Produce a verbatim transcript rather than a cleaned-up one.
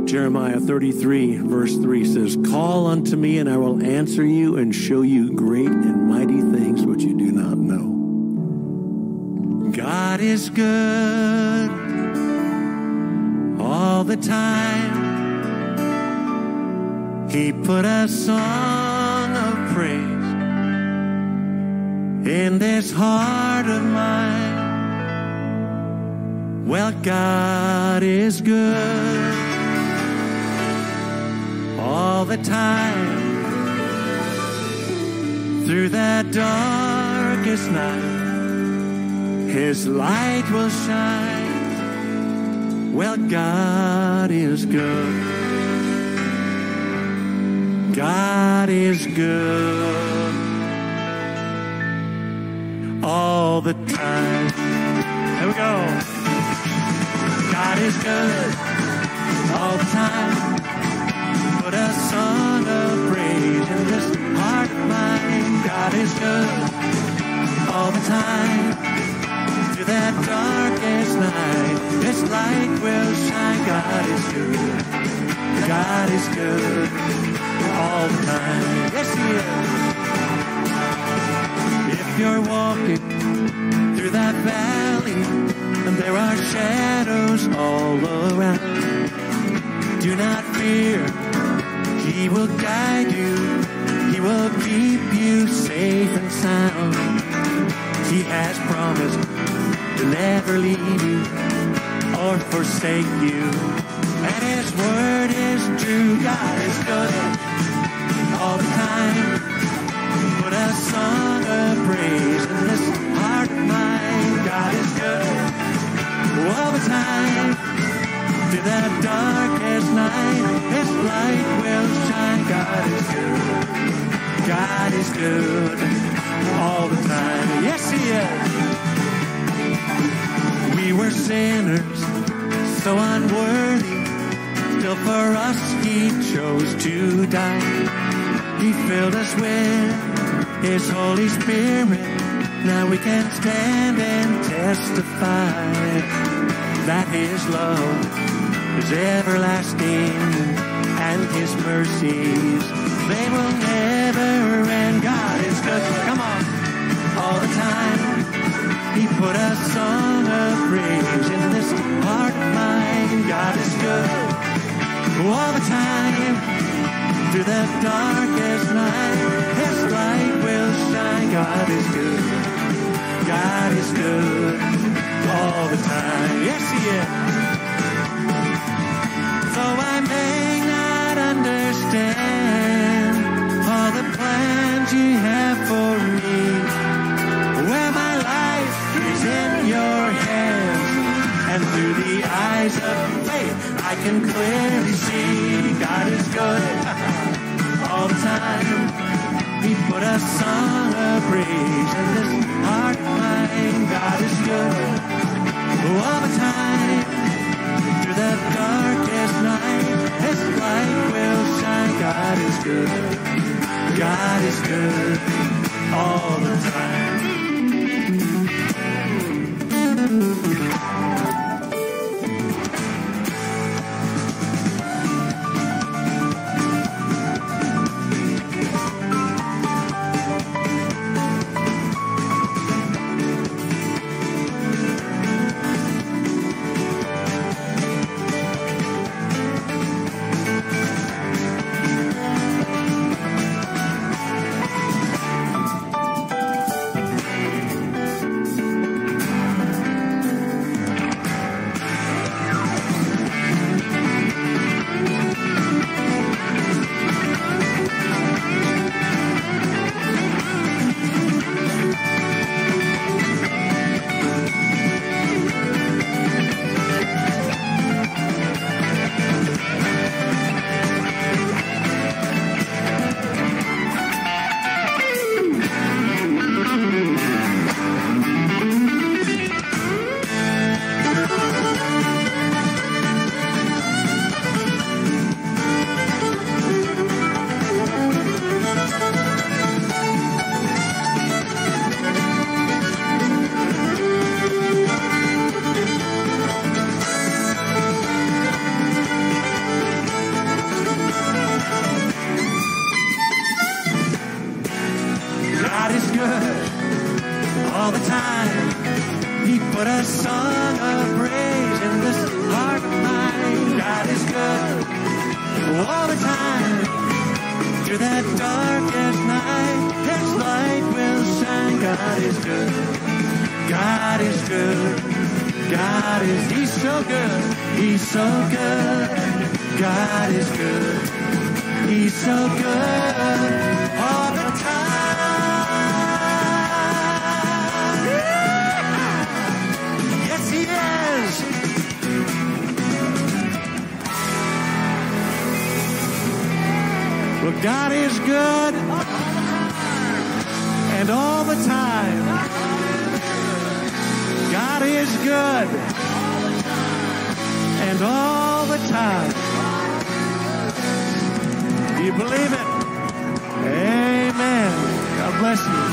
Jeremiah thirty-three, verse three says, "Call unto me, and I will answer you and show you great and mighty things which you do not know." God is good all the time. He put a song of praise in this heart of mine. Well, God is good all the time. Through that darkest night, His light will shine. Well, God is good. God is good all the time. There we go. God is good all the time. Put a song of praise in this heart of mine. God is good all the time. Through that darkest night, His light will shine. God is good. God is good all the time. Yes, He is. If you're walking through that valley and there are shadows all around, do not fear. He will guide you. He will keep you safe and sound. He has promised to never leave you or forsake you. And His word is true. God is good all the time. Put a song of praise in this heart of mine. God is good all the time. Through that darkest night, His light will shine. God is good. God is good all the time. Yes, He is. We were sinners, so unworthy. Still for us He chose to die. He filled us with His Holy Spirit. Now we can stand and testify that His love is everlasting and His mercies, they will never end. God is good. Come on. All the time. He put a song of praise in this heart of mine. God is good all the time. Through the darkest night, His light will shine. God is good. God is good all the time. Yes, He is. Though I may not understand all the plans Ye have for me, well, my life is in Your hands, and through the eyes of faith I can clearly see God is good all the time. He put a song of praise in this heart of mine. God is good all the time. Through the darkest night, His light will shine. God is good. God is good all the time. Put a song of praise in this heart of mine. God is good all the time. Through that darkest night, His light will shine. God is good. God is good. God is, He's so good. He's so good. God is good. He's so good all the time. Yes, He is. Well, God is good and all the time. God is good and all the time. Do you believe it? Amen. God bless you.